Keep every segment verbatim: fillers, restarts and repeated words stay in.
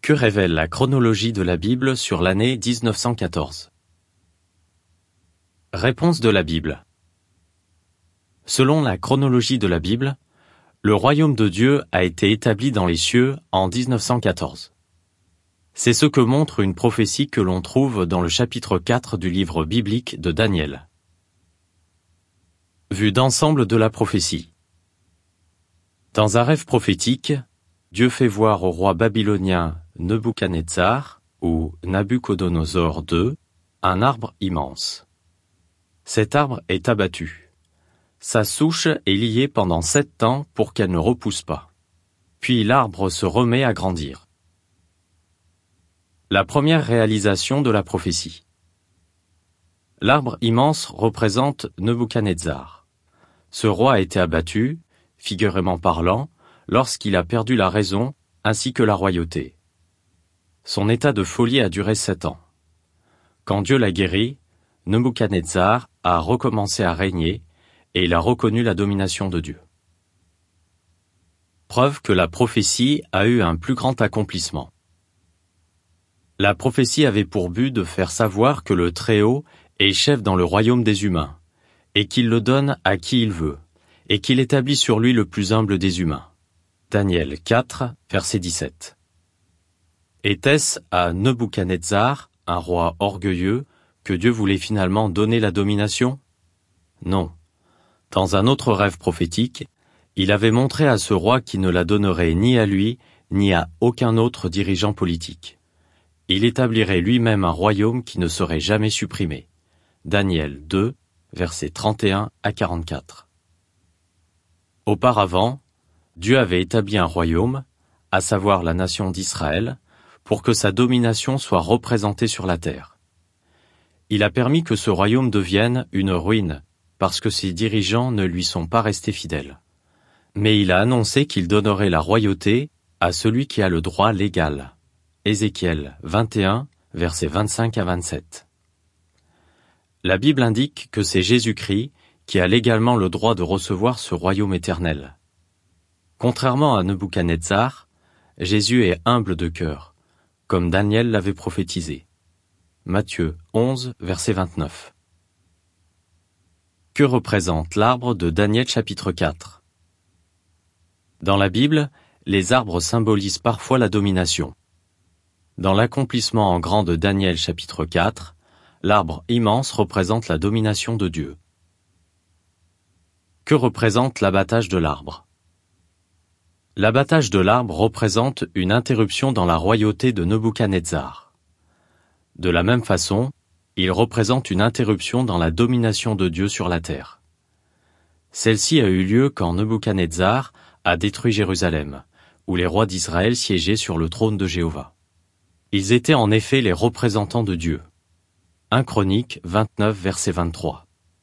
Que révèle la chronologie de la Bible sur l'année mille neuf cent quatorze? Réponse de la Bible. Selon la chronologie de la Bible, le royaume de Dieu a été établi dans les cieux en mille neuf cent quatorze. C'est ce que montre une prophétie que l'on trouve dans le chapitre quatre du livre biblique de Daniel. Vue d'ensemble de la prophétie. Dans un rêve prophétique, Dieu fait voir au roi babylonien Nebuchadnezzar, ou Nabuchodonosor deux, un arbre immense. Cet arbre est abattu. Sa souche est liée pendant sept ans pour qu'elle ne repousse pas. Puis l'arbre se remet à grandir. La première réalisation de la prophétie. L'arbre immense représente Nebuchadnezzar. Ce roi a été abattu, figuralement parlant, lorsqu'il a perdu la raison ainsi que la royauté. Son état de folie a duré sept ans. Quand Dieu l'a guéri, Nebuchadnezzar a recommencé à régner et il a reconnu la domination de Dieu. Preuve que la prophétie a eu un plus grand accomplissement. La prophétie avait pour but de faire savoir que le Très-Haut est chef dans le royaume des humains, et qu'il le donne à qui il veut, et qu'il établit sur lui le plus humble des humains. Daniel quatre, verset dix-sept. Était-ce à Nebuchadnezzar, un roi orgueilleux, que Dieu voulait finalement donner la domination? Non. Dans un autre rêve prophétique, il avait montré à ce roi qu'il ne la donnerait ni à lui, ni à aucun autre dirigeant politique. Il établirait lui-même un royaume qui ne serait jamais supprimé. Daniel deux, versets trente et un à quarante-quatre. Auparavant, Dieu avait établi un royaume, à savoir la nation d'Israël, pour que sa domination soit représentée sur la terre. Il a permis que ce royaume devienne une ruine, parce que ses dirigeants ne lui sont pas restés fidèles. Mais il a annoncé qu'il donnerait la royauté à celui qui a le droit légal. Ézéchiel vingt et un, versets vingt-cinq à vingt-sept. La Bible indique que c'est Jésus-Christ qui a légalement le droit de recevoir ce royaume éternel. Contrairement à Nebuchadnezzar, Jésus est humble de cœur, comme Daniel l'avait prophétisé. Matthieu onze, verset vingt-neuf. Que représente l'arbre de Daniel chapitre quatre? Dans la Bible, les arbres symbolisent parfois la domination. Dans l'accomplissement en grand de Daniel chapitre quatre, l'arbre immense représente la domination de Dieu. Que représente l'abattage de l'arbre? L'abattage de l'arbre représente une interruption dans la royauté de Nebuchadnezzar. De la même façon, il représente une interruption dans la domination de Dieu sur la terre. Celle-ci a eu lieu quand Nebuchadnezzar a détruit Jérusalem, où les rois d'Israël siégeaient sur le trône de Jéhovah. Ils étaient en effet les représentants de Dieu. un Chroniques vingt-neuf, verset vingt-trois.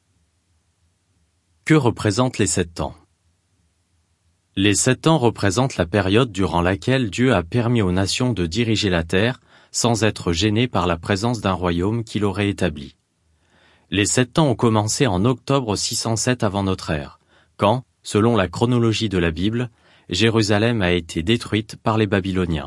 Que représentent les sept ans? Les sept ans représentent la période durant laquelle Dieu a permis aux nations de diriger la terre sans être gênés par la présence d'un royaume qu'il aurait établi. Les sept ans ont commencé en octobre six cent sept avant notre ère, quand, selon la chronologie de la Bible, Jérusalem a été détruite par les Babyloniens.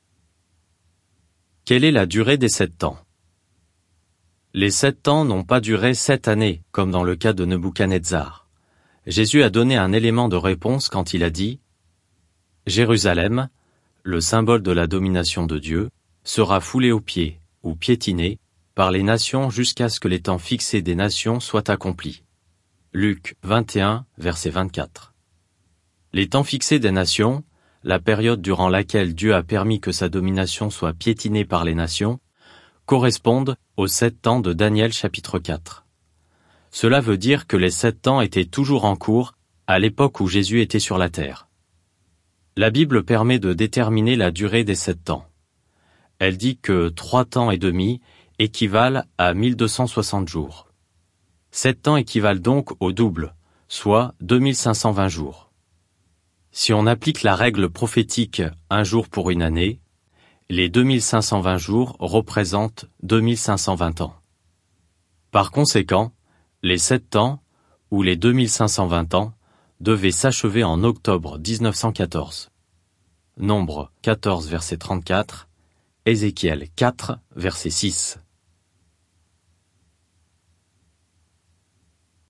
Quelle est la durée des sept ans? Les sept ans n'ont pas duré sept années, comme dans le cas de Nebuchadnezzar. Jésus a donné un élément de réponse quand il a dit « Jérusalem, le symbole de la domination de Dieu, sera foulé aux pieds, ou piétiné, par les nations jusqu'à ce que les temps fixés des nations soient accomplis. » Luc vingt et un, verset vingt-quatre. Les temps fixés des nations, la période durant laquelle Dieu a permis que sa domination soit piétinée par les nations, correspondent aux sept ans de Daniel chapitre quatre. Cela veut dire que les sept ans étaient toujours en cours à l'époque où Jésus était sur la terre. La Bible permet de déterminer la durée des sept ans. Elle dit que trois temps et demi équivalent à mille deux cent soixante jours. Sept ans équivalent donc au double, soit deux mille cinq cent vingt jours. Si on applique la règle prophétique un jour pour une année, les deux mille cinq cent vingt jours représentent deux mille cinq cent vingt ans. Par conséquent, les sept ans, ou les deux mille cinq cent vingt ans, devaient s'achever en octobre mille neuf cent quatorze. Nombre quatorze verset trente-quatre Ézéchiel quatre, verset six.